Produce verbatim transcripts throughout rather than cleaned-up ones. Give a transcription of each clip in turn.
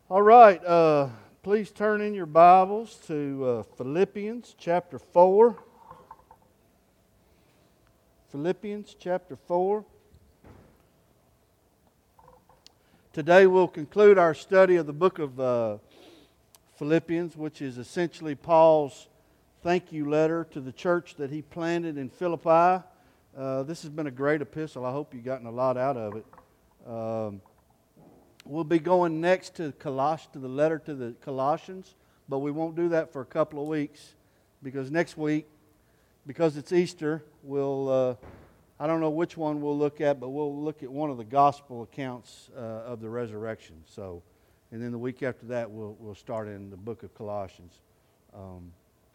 All right, uh, please turn in your Bibles to uh, Philippians chapter four. Philippians chapter four. Today we'll conclude our study of the book of uh, Philippians, which is essentially Paul's thank you letter to the church that he planted in Philippi. Uh, this has been a great epistle. I hope you've gotten a lot out of it. Um, we'll be going next to Coloss, to the letter to the Colossians, but we won't do that for a couple of weeks because next week, because it's Easter, we'll uh, I don't know which one we'll look at, but we'll look at one of the gospel accounts uh, of the resurrection. So, and then the week after that, we'll we'll start in the book of Colossians. Um,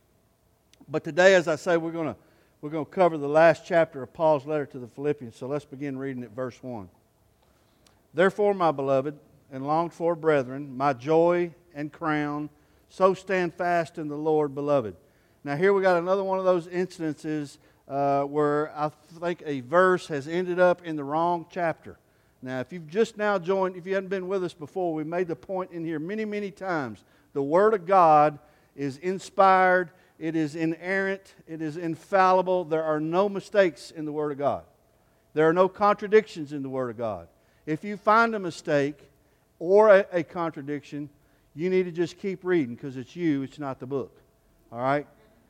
but today, as I say, we're going to we're going to cover the last chapter of Paul's letter to the Philippians. So let's begin reading at verse one. Therefore, my beloved and longed for brethren, my joy and crown, so stand fast in the Lord, beloved. Now here we got another one of those incidences uh, where I think a verse has ended up in the wrong chapter. Now if you've just now joined, if you hadn't been with us before, we made the point in here many, many times. The Word of God is inspired, it is inerrant, it is infallible. There are no mistakes in the Word of God. There are no contradictions in the Word of God. If you find a mistake or a, a contradiction, you need to just keep reading because it's you, it's not the book. All right?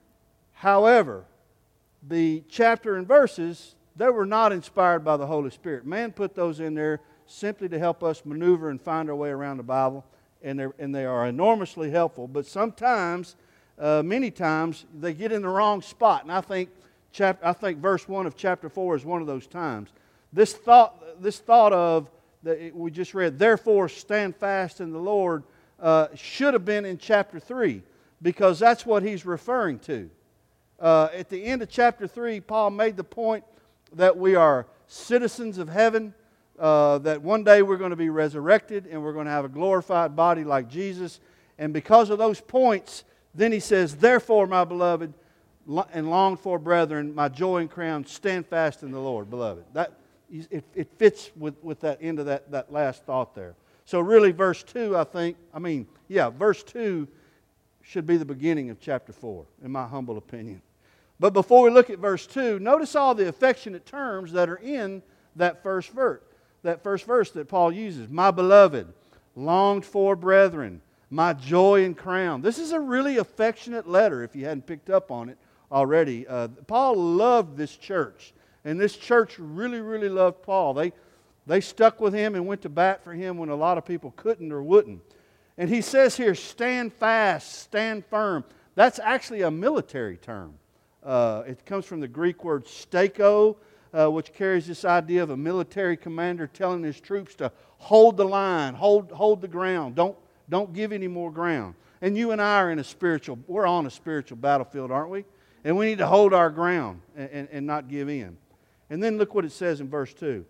However, the chapter and verses, they were not inspired by the Holy Spirit. Man put those in there simply to help us maneuver and find our way around the Bible, and, and they are enormously helpful. But sometimes, uh, many times, they get in the wrong spot. And I think, chap- I think verse one of chapter four is one of those times. This thought, this thought of that we just read, therefore stand fast in the Lord, uh, should have been in chapter three, because that's what he's referring to. Uh, at the end of chapter three, Paul made the point that we are citizens of heaven, uh, that one day we're going to be resurrected and we're going to have a glorified body like Jesus. And because of those points, then he says, therefore, my beloved and longed for brethren, my joy and crown, stand fast in the Lord, beloved. That It, it fits with, with that end of that, that last thought there. So really verse two, I think, I mean, yeah, verse two should be the beginning of chapter four, in my humble opinion. But before we look at verse two, notice all the affectionate terms that are in that first verse. That first verse that Paul uses. My beloved, longed for brethren, my joy and crown. This is a really affectionate letter if you hadn't picked up on it already. Uh, Paul loved this church. And this church really, really loved Paul. They, they stuck with him and went to bat for him when a lot of people couldn't or wouldn't. And he says here, stand fast, stand firm. That's actually a military term. Uh, it comes from the Greek word stako, uh, which carries this idea of a military commander telling his troops to hold the line, hold, hold the ground. Don't, don't give any more ground. And you and I are in a spiritual, we're on a spiritual battlefield, aren't we? And we need to hold our ground and, and, and not give in. And then look what it says in verse two.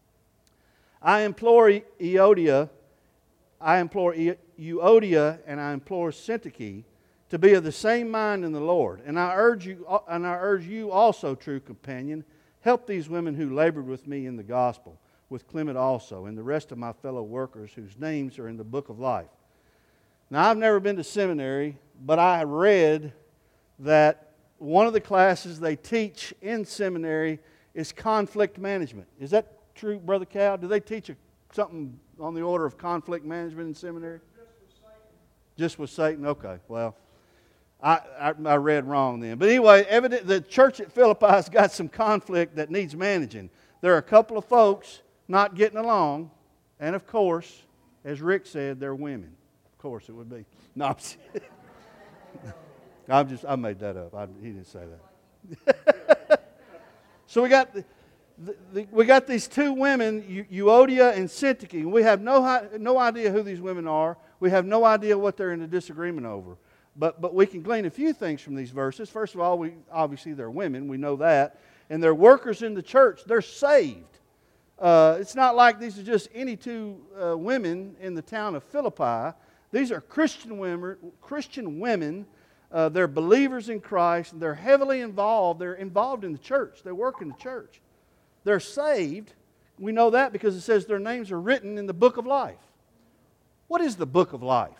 I implore Euodia, I implore Euodia, and I implore Syntyche to be of the same mind in the Lord. And I urge you, and I urge you also, true companion, help these women who labored with me in the gospel, with Clement also, and the rest of my fellow workers whose names are in the book of life. Now, I've never been to seminary, but I read that one of the classes they teach in seminary is conflict management. Is that true, Brother Cal? Do they teach a, something on the order of conflict management in seminary? Just with Satan. Just with Satan? Okay, well, I, I, I read wrong then. But anyway, evident, the church at Philippi has got some conflict that needs managing. There are a couple of folks not getting along, and of course, as Rick said, they're women. Of course it would be. No, I'm just, I'm just I made that up. I, he didn't say that. So we got the, the, the, we got these two women, Euodia and Syntyche. We have no no idea who these women are. We have no idea what they're in a disagreement over. But but we can glean a few things from these verses. First of all, we obviously they're women. We know that, and they're workers in the church. They're saved. Uh, it's not like these are just any two uh, women in the town of Philippi. These are Christian women. Christian women. Uh, they're believers in Christ, and they're heavily involved. They're involved in the church. They work in the church. They're saved. We know that because it says their names are written in the book of life. What is the book of life?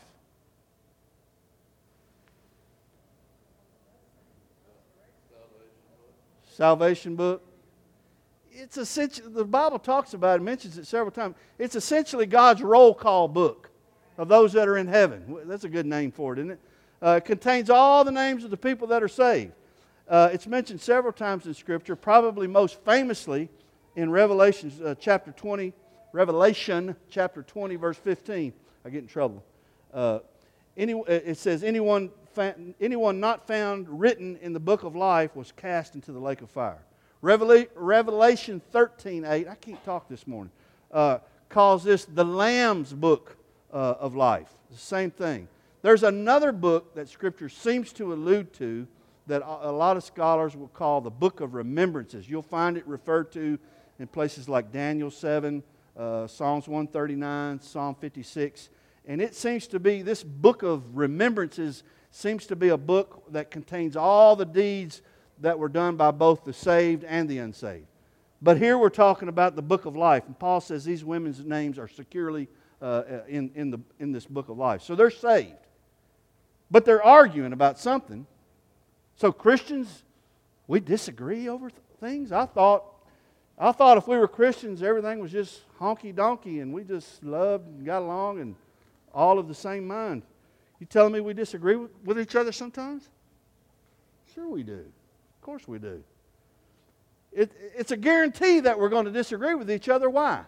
Salvation book. It's essentially, the Bible talks about it, mentions it several times. It's essentially God's roll call book of those that are in heaven. That's a good name for it, isn't it? Uh, it contains all the names of the people that are saved. Uh, it's mentioned several times in Scripture, probably most famously in Revelation uh, chapter twenty, Revelation chapter twenty, verse fifteen. I get in trouble. Uh, any, it says, anyone, fa- anyone not found written in the book of life was cast into the lake of fire. Revela- Revelation thirteen eight, I can't talk this morning, uh, calls this the Lamb's book uh, of life. The same thing. There's another book that Scripture seems to allude to that a lot of scholars will call the book of remembrances. You'll find it referred to in places like Daniel seven, uh, Psalms one thirty-nine, Psalm fifty-six. And it seems to be, this book of remembrances seems to be a book that contains all the deeds that were done by both the saved and the unsaved. But here we're talking about the book of life. And Paul says these women's names are securely uh, in, in, the, in this book of life. So they're saved. But they're arguing about something. So Christians, we disagree over th- things? I thought, I thought if we were Christians, everything was just honky-donkey and we just loved and got along and all of the same mind. You telling me we disagree with, with each other sometimes? Sure we do. Of course we do. It, it's a guarantee that we're going to disagree with each other. Why?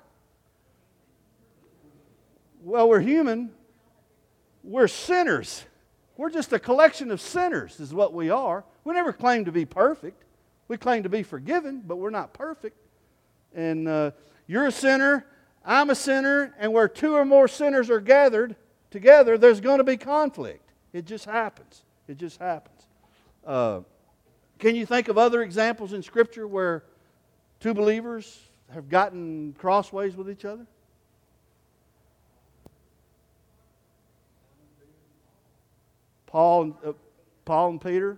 Well, we're human. We're sinners. We're just a collection of sinners is what we are. We never claim to be perfect. We claim to be forgiven, but we're not perfect. And uh, you're a sinner, I'm a sinner, and where two or more sinners are gathered together, there's going to be conflict. It just happens. It just happens. Uh, can you think of other examples in Scripture where two believers have gotten crossways with each other? Paul and, uh, Paul and Peter?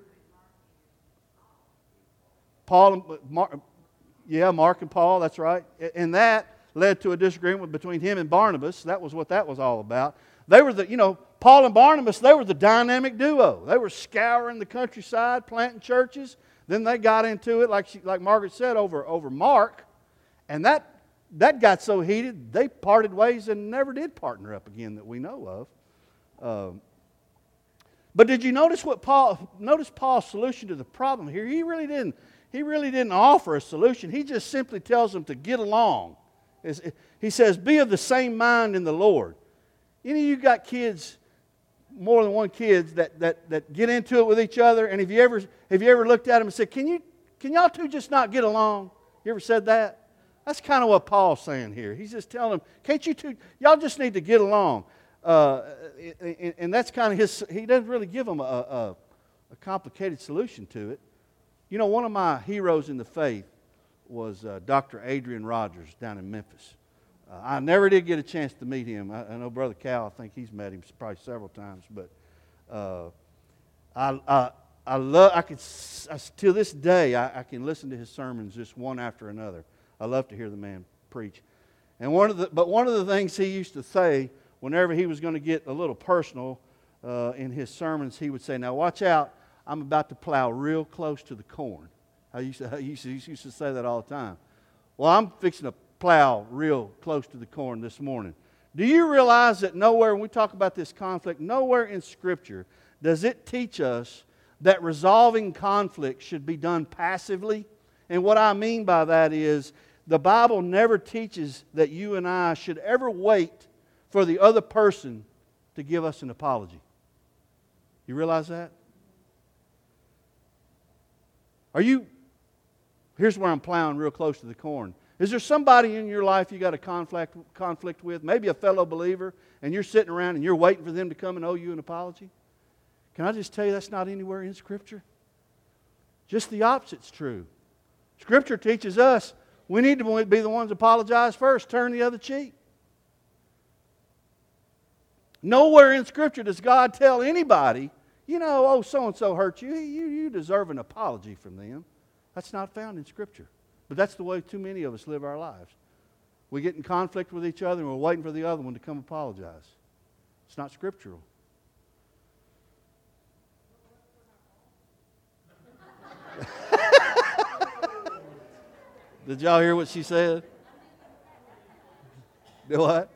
Paul and Mark, yeah, Mark and Paul, that's right. And that led to a disagreement between him and Barnabas. That was what that was all about. They were the, you know, Paul and Barnabas, they were the dynamic duo. They were scouring the countryside, planting churches. Then they got into it, like she, like Margaret said, over, over Mark. And that, that got so heated, they parted ways and never did partner up again that we know of. Um, but did you notice what Paul, notice Paul's solution to the problem here? He really didn't, he really didn't offer a solution. He just simply tells them to get along. He says, be of the same mind in the Lord. Any of you got kids, more than one kids, that, that, that get into it with each other? And have you ever have you ever looked at them and said, Can you can y'all two just not get along? You ever said that? That's kind of what Paul's saying here. He's just telling them, can't you two, y'all just need to get along. Uh, and, and that's kind of his, he doesn't really give them a, a, a complicated solution to it. You know, one of my heroes in the faith was uh, Doctor Adrian Rogers down in Memphis. Uh, I never did get a chance to meet him. I, I know Brother Cal, I think he's met him probably several times. But uh, I, I, I love. I could I, to this day I, I can listen to his sermons just one after another. I love to hear the man preach. And one of the, but one of the things he used to say whenever he was going to get a little personal uh, in his sermons, he would say, "Now watch out! I'm about to plow real close to the corn." I used to, I used to, he used to say that all the time. Well, I'm fixing to plow real close to the corn this morning. Do you realize that nowhere, when we talk about this conflict, nowhere in Scripture does it teach us that resolving conflict should be done passively? And what I mean by that is the Bible never teaches that you and I should ever wait for the other person to give us an apology. You realize that? Are you... Here's where I'm plowing real close to the corn. Is there somebody in your life you got a conflict conflict with, maybe a fellow believer, and you're sitting around and you're waiting for them to come and owe you an apology? Can I just tell you that's not anywhere in Scripture? Just the opposite's true. Scripture teaches us we need to be the ones to apologize first, turn the other cheek. Nowhere in Scripture does God tell anybody, you know, oh, so-and-so hurt you, you, you deserve an apology from them. That's not found in Scripture. But that's the way too many of us live our lives. We get in conflict with each other and we're waiting for the other one to come apologize. It's not scriptural. Did y'all hear what she said? Do what?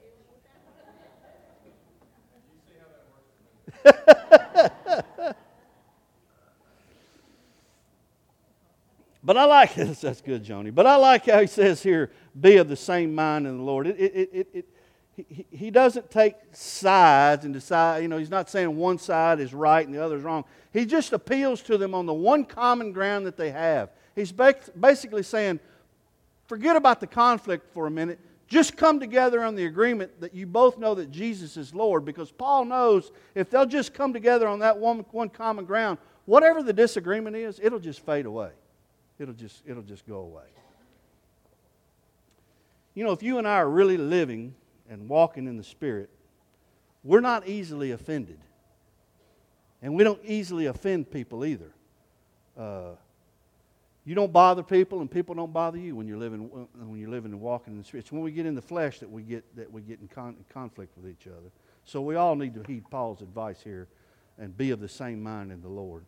But I like this. That's good, Joni. But I like how he says here, be of the same mind in the Lord. It, it, it, it, he, he doesn't take sides and decide, you know, he's not saying one side is right and the other is wrong. He just appeals to them on the one common ground that they have. He's basically saying, forget about the conflict for a minute. Just come together on the agreement that you both know that Jesus is Lord, because Paul knows if they'll just come together on that one, one common ground, whatever the disagreement is, it'll just fade away. It'll just, it'll just go away. You know, if you and I are really living and walking in the Spirit, we're not easily offended. And we don't easily offend people either. Uh, you don't bother people, and people don't bother you when you're living when you're living and walking in the Spirit. It's when we get in the flesh that we get that we get in, con- in conflict with each other. So we all need to heed Paul's advice here and be of the same mind in the Lord.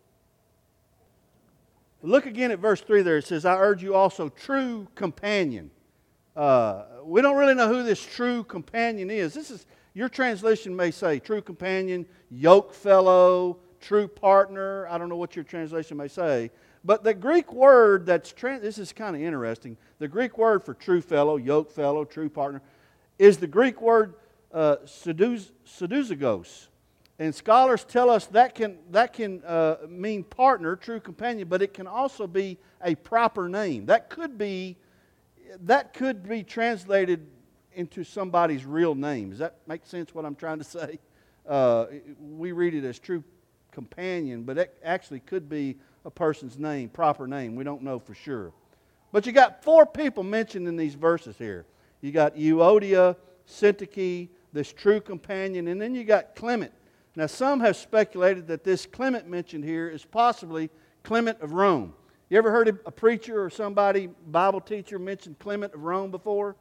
Look again at verse three there. It says, I urge you also, true companion. Uh, we don't really know who this true companion is. This is, your translation may say true companion, yoke fellow, true partner. I don't know what your translation may say. But the Greek word that's, trans- this is kind of interesting. The Greek word for true fellow, yoke fellow, true partner, is the Greek word uh, pseudozygos. And scholars tell us that can, that can uh, mean partner, true companion, but it can also be a proper name. That could be, that could be translated into somebody's real name. Does that make sense what I'm trying to say? Uh, we read it as true companion, but it actually could be a person's name, proper name. We don't know for sure. But you got four people mentioned in these verses here. You got Euodia, Syntyche, this true companion, and then you got Clement. Now, some have speculated that this Clement mentioned here is possibly Clement of Rome. You ever heard a preacher or somebody, Bible teacher, mention Clement of Rome before?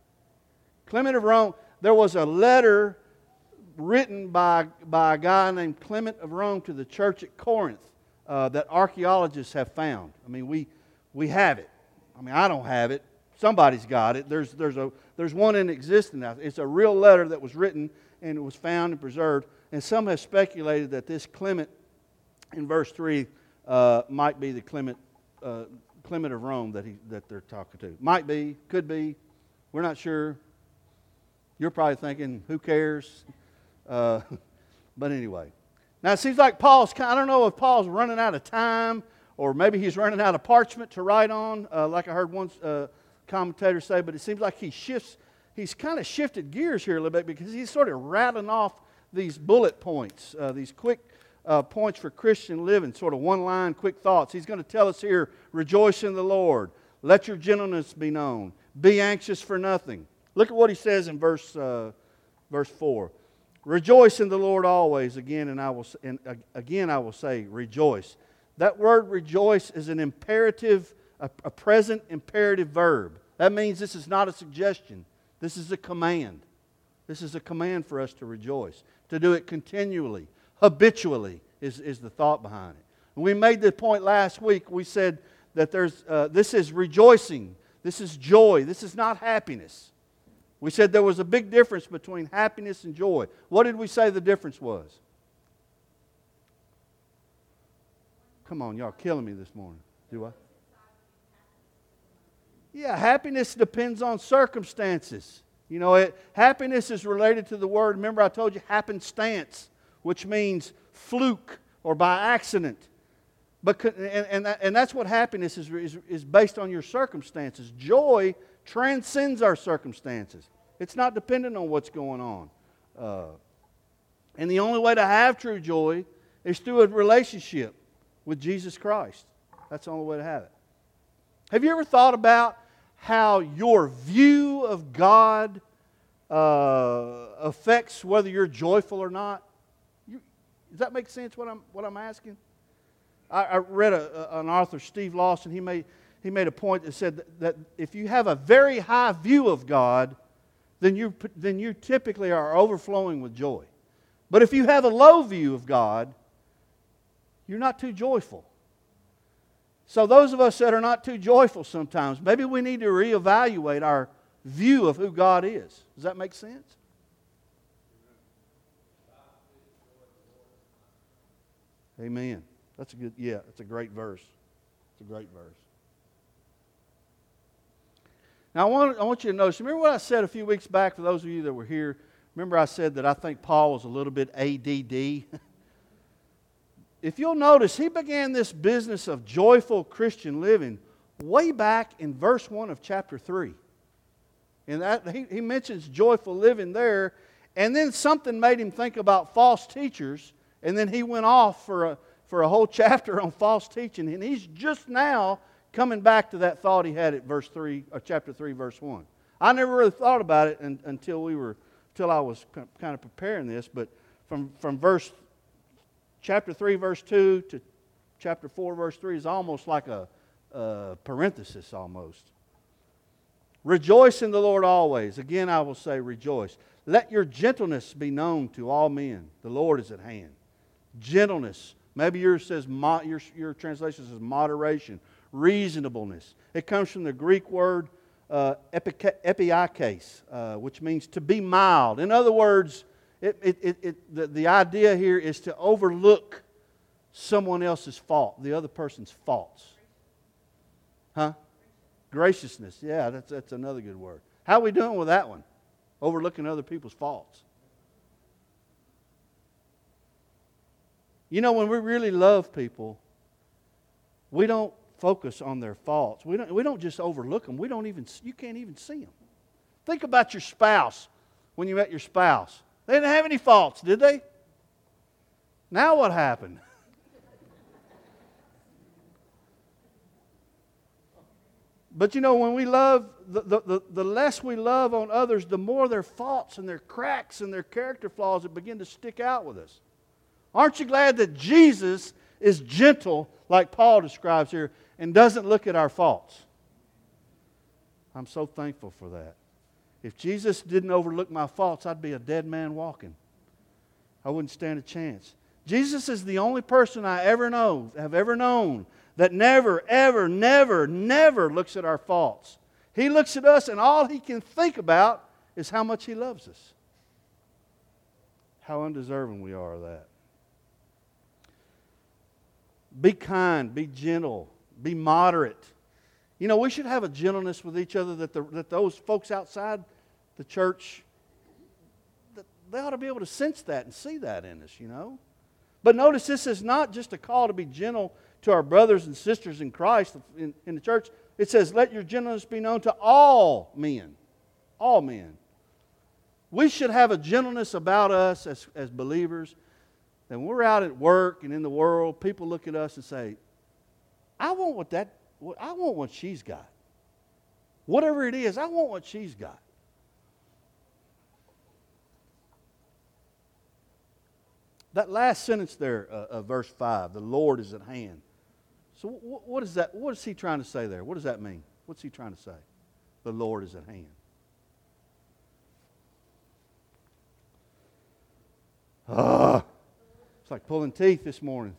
Clement of Rome, there was a letter written by, by a guy named Clement of Rome to the church at Corinth uh, that archaeologists have found. I mean, we, we have it. I mean, I don't have it. Somebody's got it. There's, there's, a, there's one in existence now. It's a real letter that was written and it was found and preserved. And some have speculated that this Clement in verse three uh, might be the Clement, uh, Clement of Rome that, he, that they're talking to. Might be, could be. We're not sure. You're probably thinking, who cares? Uh, but anyway. Now it seems like Paul's, I don't know if Paul's running out of time or maybe he's running out of parchment to write on, uh, like I heard one uh, commentator say, but it seems like he shifts, he's kind of shifted gears here a little bit because he's sort of rattling off these bullet points, uh, these quick uh, points for Christian living, sort of one-line quick thoughts. He's going to tell us here, rejoice in the Lord, let your gentleness be known, be anxious for nothing. Look at what he says in verse uh, verse four. Rejoice in the Lord always. Again, and I will and again I will say, rejoice. That word rejoice is an imperative, a, a present imperative verb. That means this is not a suggestion. This is a command. This is a command for us to rejoice. To do it continually, habitually is, is the thought behind it. And we made the point last week. We said that there's uh, this is rejoicing. This is joy. This is not happiness. We said there was a big difference between happiness and joy. What did we say the difference was? Come on, y'all killing me this morning. Do I? Yeah, happiness depends on circumstances. You know, it, happiness is related to the word, remember I told you, happenstance, which means fluke or by accident. But, and, and, that, and that's what happiness is, is, is based on your circumstances. Joy transcends our circumstances. It's not dependent on what's going on. Uh, and the only way to have true joy is through a relationship with Jesus Christ. That's the only way to have it. Have you ever thought about how your view of God uh, affects whether you're joyful or not? You, does that make sense what I'm, what I'm asking? I, I read a, a, an author, Steve Lawson. He made, he made a point that said that, that if you have a very high view of God, then you, then you typically are overflowing with joy. But if you have a low view of God, you're not too joyful. So those of us that are not too joyful sometimes, maybe we need to reevaluate our view of who God is. Does that make sense? Amen. That's a good, yeah, that's a great verse. It's a great verse. Now I want, I want you to notice, remember what I said a few weeks back for those of you that were here? Remember I said that I think Paul was a little bit A D D? If you'll notice, he began this business of joyful Christian living way back in verse one of chapter three. And that, he, he mentions joyful living there, and then something made him think about false teachers, and then he went off for a, for a whole chapter on false teaching, and he's just now coming back to that thought he had at verse three, or chapter three, verse one. I never really thought about it un, until we were, until I was kind of preparing this, but from, from verse chapter three, verse two to chapter four, verse three is almost like a, a parenthesis almost. Rejoice in the Lord always. Again, I will say rejoice. Let your gentleness be known to all men. The Lord is at hand. Gentleness. Maybe yours says, your, your translation says moderation, reasonableness. It comes from the Greek word uh, epiikes, uh, which means to be mild. In other words, It, it, it, it, the, the idea here is to overlook someone else's fault, the other person's faults. Huh? Graciousness. Yeah, that's, that's another good word. How are we doing with that one? Overlooking other people's faults. You know, when we really love people, we don't focus on their faults. We don't, we don't just overlook them. We don't even, you can't even see them. Think about your spouse when you met your spouse. They didn't have any faults, did they? Now what happened? But you know, when we love, the, the, the less we love on others, the more their faults and their cracks and their character flaws that begin to stick out with us. Aren't you glad that Jesus is gentle, like Paul describes here, and doesn't look at our faults? I'm so thankful for that. If Jesus didn't overlook my faults, I'd be a dead man walking. I wouldn't stand a chance. Jesus is the only person I ever know, have ever known, that never, ever, never, never looks at our faults. He looks at us and all He can think about is how much He loves us. How undeserving we are of that. Be kind, be gentle, be moderate. You know, we should have a gentleness with each other that, the, that those folks outside the church, that they ought to be able to sense that and see that in us, you know. But notice this is not just a call to be gentle to our brothers and sisters in Christ in, in the church. It says, let your gentleness be known to all men. All men. We should have a gentleness about us as, as believers. That when we're out at work and in the world, people look at us and say, I want what that I want what she's got. Whatever it is, I want what she's got. That last sentence there, uh, uh, verse five, the Lord is at hand. So w- what is that? What is he trying to say there? What does that mean? What's he trying to say? The Lord is at hand. Ah, it's like pulling teeth this morning.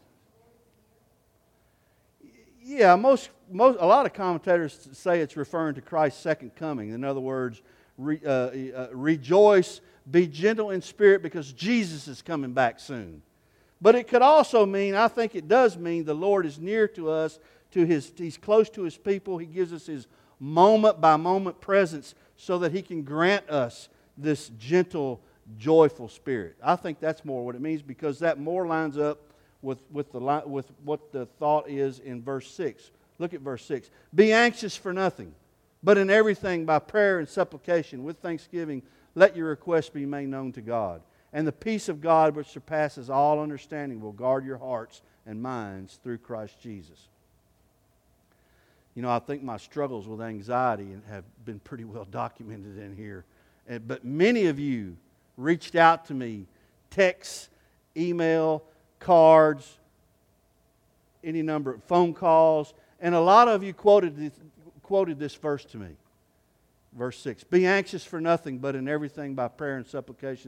Yeah, most, most, a lot of commentators say it's referring to Christ's second coming. In other words, re, uh, uh, rejoice, be gentle in spirit because Jesus is coming back soon. But it could also mean, I think it does mean, the Lord is near to us, to his, He's close to His people. He gives us His moment-by-moment presence so that He can grant us this gentle, joyful spirit. I think that's more what it means because that more lines up With, with, the, with what the thought is in verse six. Look at verse six. Be anxious for nothing, but in everything by prayer and supplication with thanksgiving, let your requests be made known to God. And the peace of God which surpasses all understanding will guard your hearts and minds through Christ Jesus. You know, I think my struggles with anxiety have been pretty well documented in here. But many of you reached out to me, text, email, cards, any number of phone calls, and a lot of you quoted this, quoted this verse to me. Verse six, be anxious for nothing, but in everything by prayer and supplication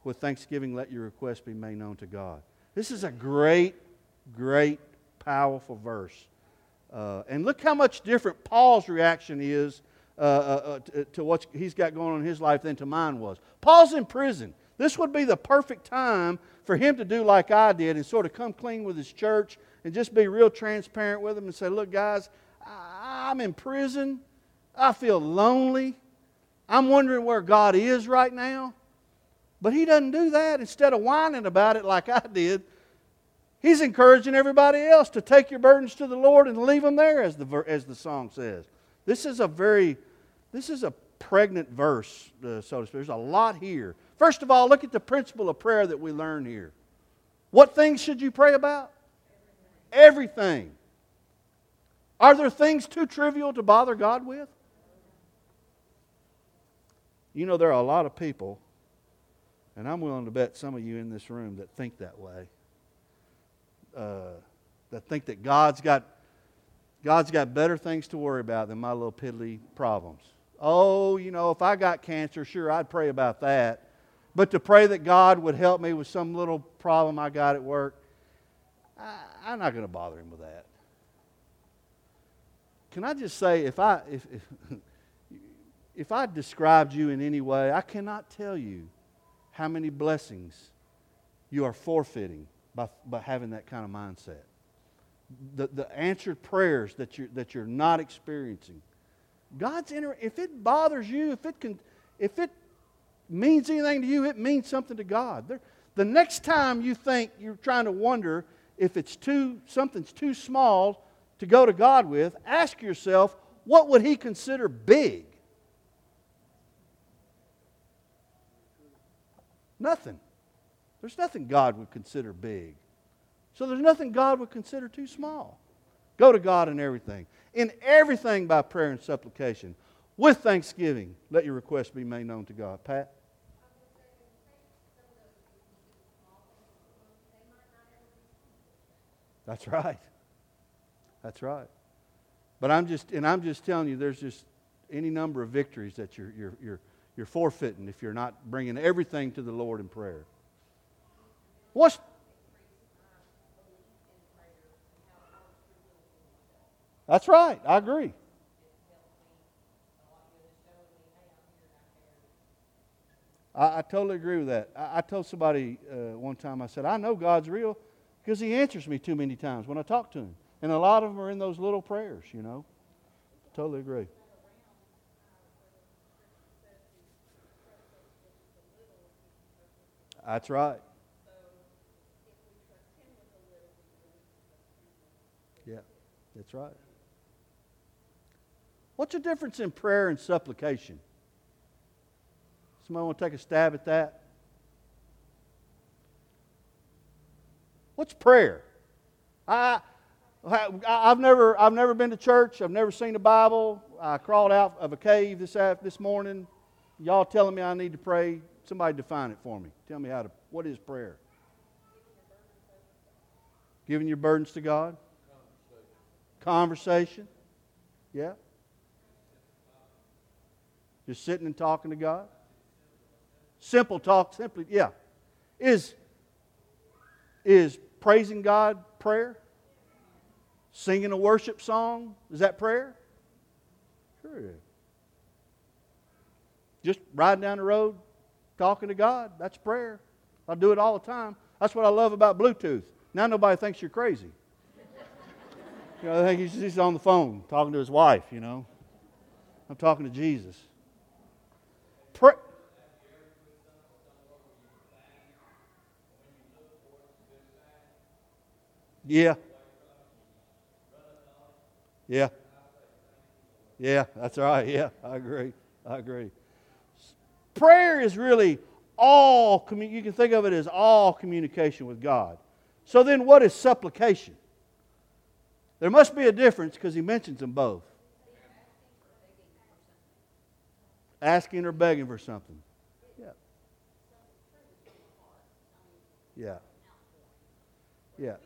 With thanksgiving, let your requests be made known to God. This is a great, great, powerful verse. Uh, and look how much different Paul's reaction is uh, uh, uh, to, to what he's got going on in his life than to mine was. Paul's in prison. This would be the perfect time for him to do like I did and sort of come clean with his church and just be real transparent with them and say, look, guys, I'm in prison. I feel lonely. I'm wondering where God is right now. But he doesn't do that. Instead of whining about it like I did, he's encouraging everybody else to take your burdens to the Lord and leave them there, as the, as the song says. This is a very, this is a pregnant verse, uh, so to speak. There's a lot here. First of all, look at the principle of prayer that we learn here. What things should you pray about? Everything. Are there things too trivial to bother God with? You know, there are a lot of people, and I'm willing to bet some of you in this room that think that way. Uh, that think that God's got God's got better things to worry about than my little piddly problems. Oh, you know, if I got cancer, sure, I'd pray about that. But to pray that God would help me with some little problem I got at work, I, I'm not going to bother Him with that. Can I just say, if I if, if if I described you in any way, I cannot tell you how many blessings you are forfeiting by, by having that kind of mindset. The, the answered prayers that you're, that you're not experiencing. God's inter- if it bothers you, if it can, if it means anything to you, it means something to God. There, the next time you think you're trying to wonder if it's too something's too small to go to God with, ask yourself, what would He consider big? Nothing. There's nothing God would consider big. So there's nothing God would consider too small. Go to God in everything. In everything by prayer and supplication. With thanksgiving, let your requests be made known to God. Pat? That's right. That's right. But I'm just, and I'm just telling you, there's just any number of victories that you're, you're, you're, you're forfeiting if you're not bringing everything to the Lord in prayer. What's That's right. I agree. I, I totally agree with that. I, I told somebody uh, one time, I said, I know God's real because He answers me too many times when I talk to Him. And a lot of them are in those little prayers, you know. Totally agree. That's right. Yeah, that's right. What's the difference in prayer and supplication? Somebody want to take a stab at that? What's prayer? I, I've never, I've never been to church. I've never seen the Bible. I crawled out of a cave this this morning. Y'all telling me I need to pray. Somebody define it for me. Tell me how to. What is prayer? Giving your burdens to God. Conversation. Yeah. Just sitting and talking to God. Simple talk, simply, yeah. Is, is praising God prayer? Singing a worship song, is that prayer? Sure it is. Just riding down the road, talking to God, that's prayer. I do it all the time. That's what I love about Bluetooth. Now nobody thinks you're crazy. You know, they think he's, he's on the phone talking to his wife, you know. I'm talking to Jesus. Pray. Yeah. Yeah. Yeah, that's right. Yeah, I agree. I agree. Prayer is really all, you can think of it as all communication with God. So then what is supplication? There must be a difference because he mentions them both. Asking or begging for something. Yeah. Yeah. Yeah.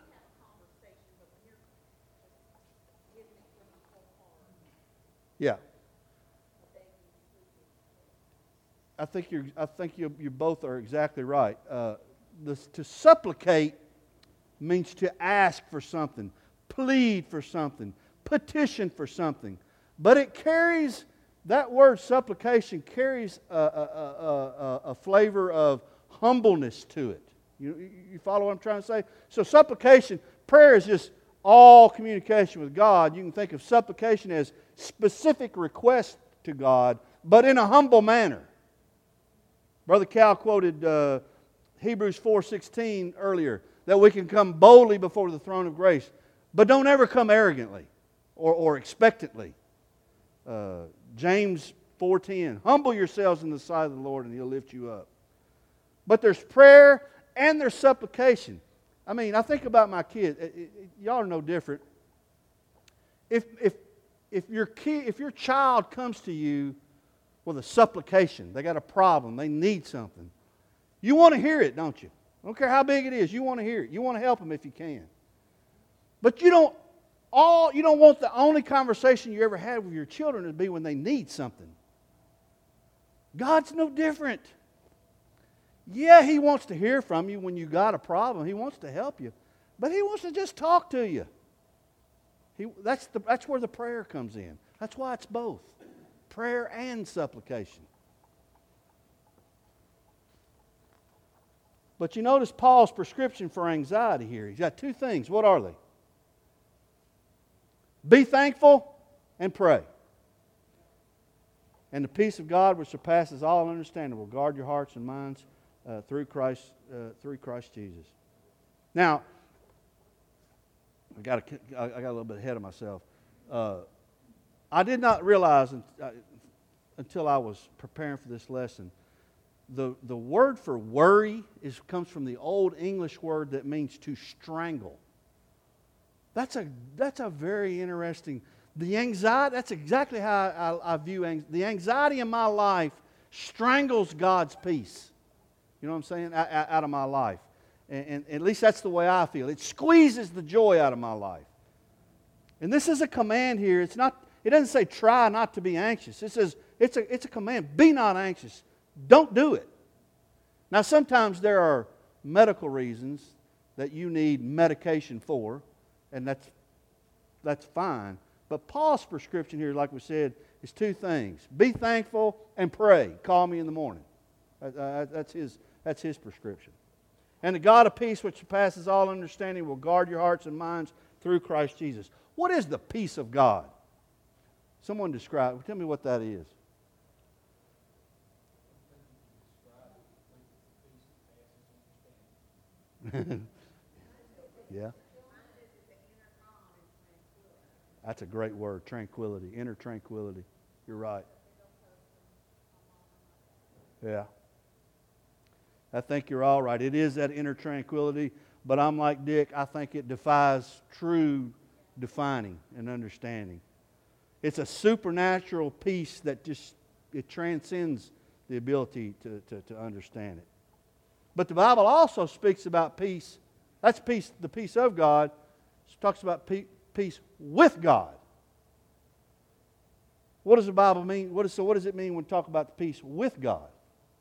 Yeah. I think you're. I think you. You both are exactly right. Uh, this, to supplicate means to ask for something, plead for something, petition for something. But it carries, that word supplication carries a, a, a, a, a flavor of humbleness to it. You, you follow what I'm trying to say? So supplication, prayer is just all communication with God. You can think of supplication as specific request to God, but in a humble manner. Brother Cal quoted uh, Hebrews four sixteen earlier, that we can come boldly before the throne of grace. But don't ever come arrogantly or, or expectantly. Uh, James four ten, humble yourselves in the sight of the Lord and He'll lift you up. But there's prayer and there's supplication. I mean, I think about my kids. It, it, it, y'all are no different. If, if, if, your kid, if your child comes to you with a supplication, they got a problem, they need something, you want to hear it, don't you? I don't care how big it is, you want to hear it. You want to help them if you can. But you don't all you don't want the only conversation you ever had with your children to be when they need something. God's no different. Yeah, He wants to hear from you when you got a problem. He wants to help you. But He wants to just talk to you. He, that's, the, that's where the prayer comes in. That's why it's both. Prayer and supplication. But you notice Paul's prescription for anxiety here. He's got two things. What are they? Be thankful and pray. And the peace of God which surpasses all understanding will guard your hearts and minds uh, through Christ uh, through Christ Jesus. Now, I got a, I got a little bit ahead of myself. Uh, I did not realize until I was preparing for this lesson, the, the word for worry is, comes from the Old English word that means to strangle. That's a, that's a very interesting... The anxiety, that's exactly how I, I view anxiety. The anxiety in my life strangles God's peace. You know what I'm saying? Out, out of my life. And, and at least that's the way I feel. It squeezes the joy out of my life. And this is a command here. It's not. It doesn't say try not to be anxious. It says it's a, it's a command. Be not anxious. Don't do it. Now sometimes there are medical reasons that you need medication for, and that's that's fine. But Paul's prescription here, like we said, is two things. Be thankful and pray. Call me in the morning. Uh, that's his, that's his prescription. And the God of peace which surpasses all understanding will guard your hearts and minds through Christ Jesus. What is the peace of God? Someone describe. Tell me what that is. Yeah. That's a great word, tranquility, inner tranquility. You're right. Yeah. I think you're all right. It is that inner tranquility, but I'm like Dick, I think it defies true defining and understanding. It's a supernatural peace that just, it transcends the ability to, to, to understand it. But the Bible also speaks about peace. That's peace, the peace of God. It talks about peace. Peace with God. What does the Bible mean? What is, so what does it mean when we talk about the peace with God?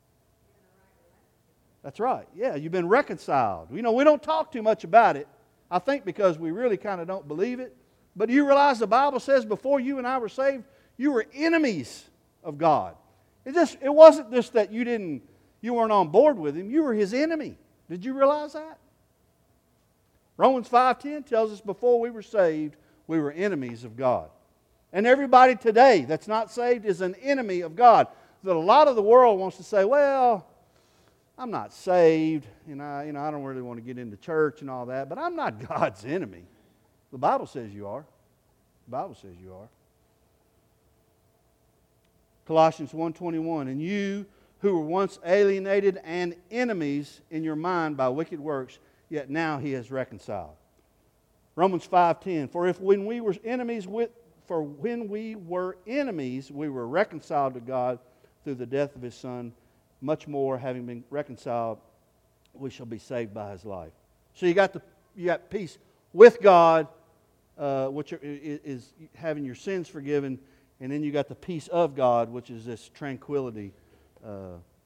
That's right. Yeah, you've been reconciled. You know, we don't talk too much about it, I think because we really kind of don't believe it. But you realize the Bible says before you and I were saved, you were enemies of God. It just it wasn't just that you didn't you weren't on board with Him, you were His enemy. Did you realize that? Romans five ten tells us before we were saved, we were enemies of God. And everybody today that's not saved is an enemy of God. That a lot of the world wants to say, well, I'm not saved, and I, you know, I don't really want to get into church and all that, but I'm not God's enemy. The Bible says you are. The Bible says you are. Colossians one twenty-one, and you who were once alienated and enemies in your mind by wicked works, yet now He has reconciled. Romans five ten, for if when we were enemies with for when we were enemies, we were reconciled to God through the death of His Son, much more, having been reconciled, we shall be saved by His life. So you got the you got peace with God, uh, which are, is, is having your sins forgiven, and then you got the peace of God, which is this tranquility uh,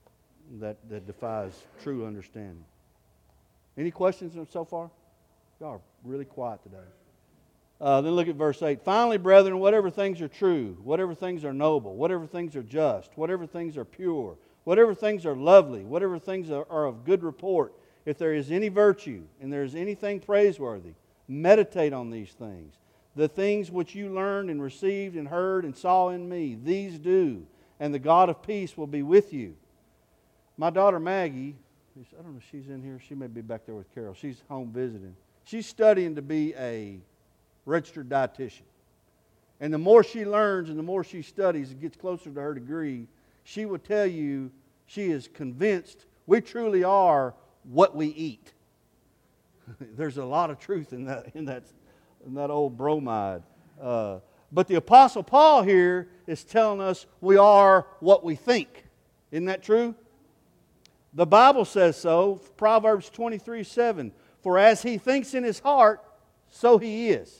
that, that defies true understanding. Any questions so far? Y'all are really quiet today. Uh, then look at verse eight. Finally, brethren, whatever things are true, whatever things are noble, whatever things are just, whatever things are pure, whatever things are lovely, whatever things are, are of good report, if there is any virtue and there is anything praiseworthy, meditate on these things. The things which you learned and received and heard and saw in me, these do, and the God of peace will be with you. My daughter Maggie, I don't know if she's in here. She may be back there with Carol. She's home visiting. She's studying to be a registered dietitian. And the more she learns and the more she studies and gets closer to her degree, she will tell you she is convinced we truly are what we eat. There's a lot of truth in that in that, in that old bromide. Uh, but the Apostle Paul here is telling us we are what we think. Isn't that true? The Bible says so. Proverbs twenty-three seven. For as he thinks in his heart, so he is.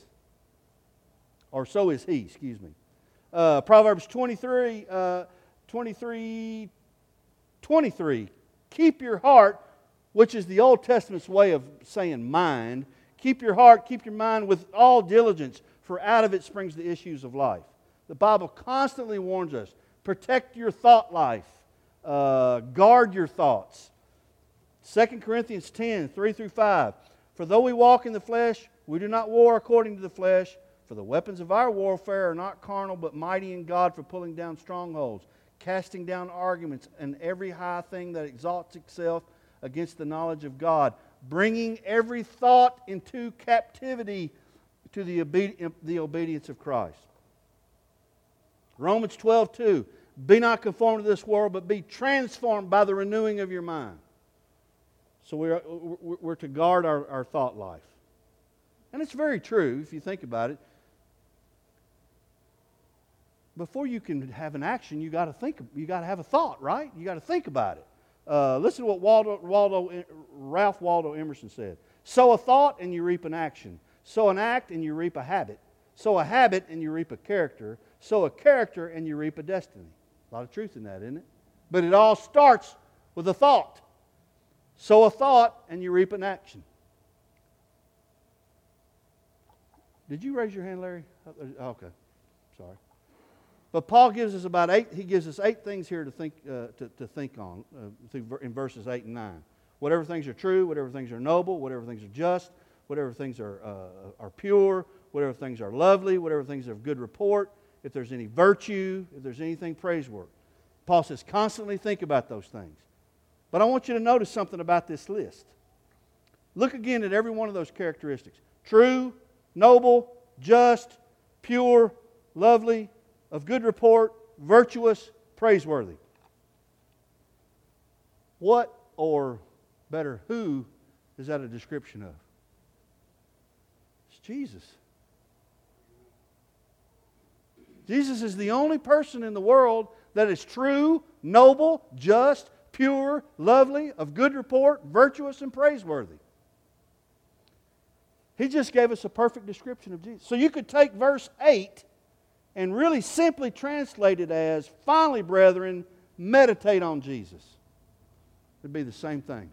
Or so is he, excuse me. Uh, Proverbs twenty-three, uh, twenty-three, twenty-three. Keep your heart, which is the Old Testament's way of saying mind. Keep your heart, keep your mind with all diligence, for out of it springs the issues of life. The Bible constantly warns us, protect your thought life. Uh, guard your thoughts. Second Corinthians ten, three through five. For though we walk in the flesh, we do not war according to the flesh. For the weapons of our warfare are not carnal, but mighty in God for pulling down strongholds, casting down arguments and every high thing that exalts itself against the knowledge of God, bringing every thought into captivity to the, obedi- the obedience of Christ. Romans twelve two. Be not conformed to this world, but be transformed by the renewing of your mind. So we're, we're to guard our, our thought life. And it's very true if you think about it. Before you can have an action, you got to think. You got to have a thought, right? You got to think about it. Uh, listen to what Waldo, Waldo, Ralph Waldo Emerson said: "Sow a thought and you reap an action. Sow an act and you reap a habit. Sow a habit and you reap a character. Sow a character and you reap a destiny." A lot of truth in that, isn't it? But it all starts with a thought. Sow a thought and you reap an action. Did you raise your hand, Larry? Okay, sorry. But Paul gives us about eight. He gives us eight things here to think uh, to, to think on uh, in verses eight and nine. Whatever things are true, whatever things are noble, whatever things are just, whatever things are uh, are pure, whatever things are lovely, whatever things are of good report. If there's any virtue, if there's anything praiseworthy. Paul says, constantly think about those things. But I want you to notice something about this list. Look again at every one of those characteristics. True, noble, just, pure, lovely, of good report, virtuous, praiseworthy. What, or better, who is that a description of? It's Jesus. Jesus is the only person in the world that is true, noble, just, pure, lovely, of good report, virtuous, and praiseworthy. He just gave us a perfect description of Jesus. So you could take verse eight and really simply translate it as, finally, brethren, meditate on Jesus. It'd be the same thing.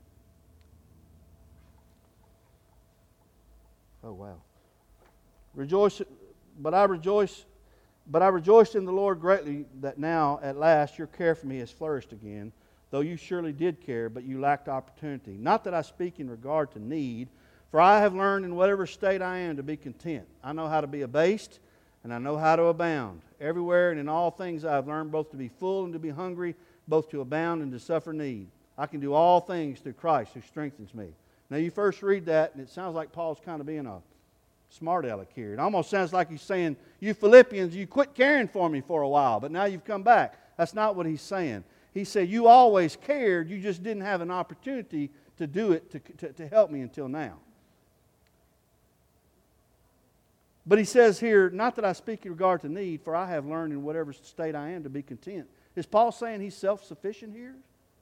Oh, wow. Rejoice, but I rejoice... But I rejoiced in the Lord greatly that now, at last, your care for me has flourished again, though you surely did care, but you lacked opportunity. Not that I speak in regard to need, for I have learned in whatever state I am to be content. I know how to be abased, and I know how to abound. Everywhere and in all things I have learned both to be full and to be hungry, both to abound and to suffer need. I can do all things through Christ who strengthens me. Now you first read that, and it sounds like Paul's kind of being a smart aleck here. It almost sounds like he's saying, you Philippians, you quit caring for me for a while, but now you've come back. That's not what he's saying. He said, you always cared, you just didn't have an opportunity to do it, to, to, to help me until now. But he says here, not that I speak in regard to need, for I have learned in whatever state I am to be content. Is Paul saying he's self-sufficient here?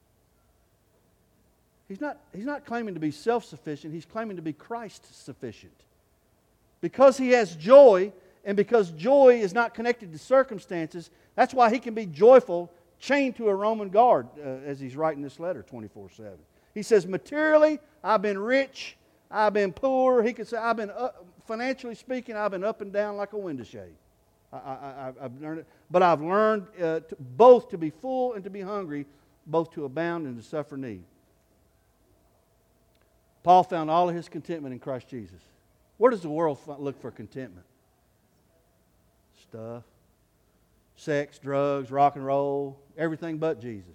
He's not, he's not claiming to be self-sufficient, he's claiming to be Christ-sufficient. Because he has joy, and because joy is not connected to circumstances, that's why he can be joyful chained to a Roman guard uh, as he's writing this letter twenty-four seven. He says, materially, I've been rich, I've been poor. He could say, I've been, up, financially speaking, I've been up and down like a window shade. I, I, I've learned it. But I've learned uh, to, both to be full and to be hungry, both to abound and to suffer need. Paul found all of his contentment in Christ Jesus. Where does the world look for contentment? Stuff. Sex, drugs, rock and roll, everything but Jesus.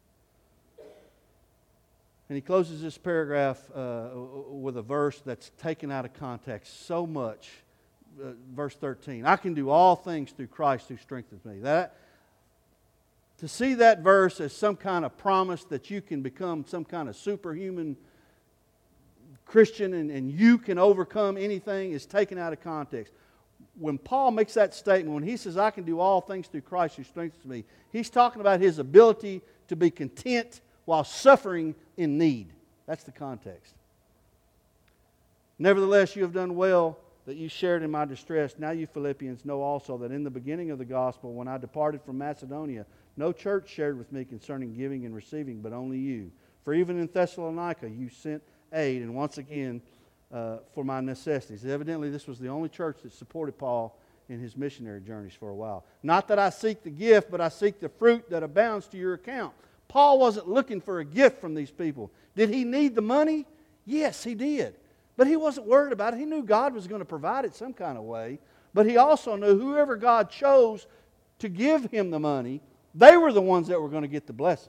And he closes this paragraph uh, with a verse that's taken out of context so much. Uh, verse thirteen, I can do all things through Christ who strengthens me. That, to see that verse as some kind of promise that you can become some kind of superhuman Christian and, and you can overcome anything is taken out of context. When Paul makes that statement, when he says, I can do all things through Christ who strengthens me, he's talking about his ability to be content while suffering in need. That's the context. Nevertheless, you have done well that you shared in my distress. Now you Philippians know also that in the beginning of the gospel, when I departed from Macedonia, no church shared with me concerning giving and receiving, but only you. For even in Thessalonica you sent aid, and once again, Uh, for my necessities. Evidently, this was the only church that supported Paul in his missionary journeys for a while. Not that I seek the gift, but I seek the fruit that abounds to your account. Paul wasn't looking for a gift from these people. Did he need the money? Yes, he did. But he wasn't worried about it. He knew God was going to provide it some kind of way. But he also knew whoever God chose to give him the money, they were the ones that were going to get the blessing.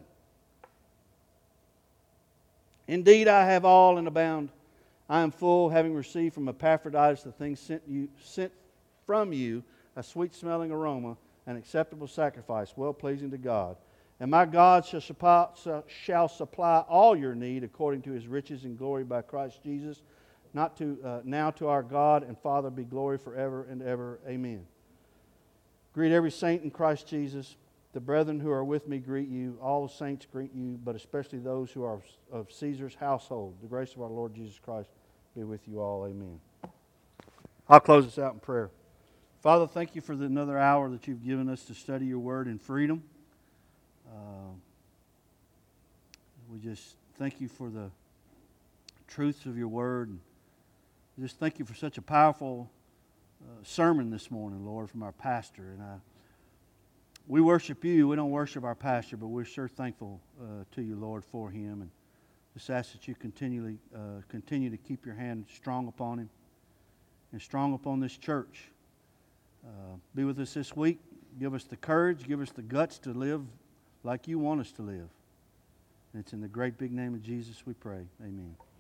Indeed, I have all and abound. I am full, having received from Epaphroditus the things sent you sent from you, a sweet-smelling aroma, an acceptable sacrifice, well-pleasing to God. And my God shall supply, shall supply all your need according to His riches and glory by Christ Jesus. Not to uh, now to our God and Father be glory forever and ever. Amen. Greet every saint in Christ Jesus. The brethren who are with me greet you. All the saints greet you, but especially those who are of Caesar's household. The grace of our Lord Jesus Christ be with you all. Amen. I'll close this out in prayer. Father, thank you for the, another hour that you've given us to study your word in freedom. Uh, we just thank you for the truths of your word. Just thank you for such a powerful uh, sermon this morning, Lord, from our pastor. And I We worship you. We don't worship our pastor, but we're sure thankful uh, to you, Lord, for him. And just ask that you continually uh, continue to keep your hand strong upon him and strong upon this church. Uh, be with us this week. Give us the courage. Give us the guts to live like you want us to live. And it's in the great big name of Jesus we pray. Amen.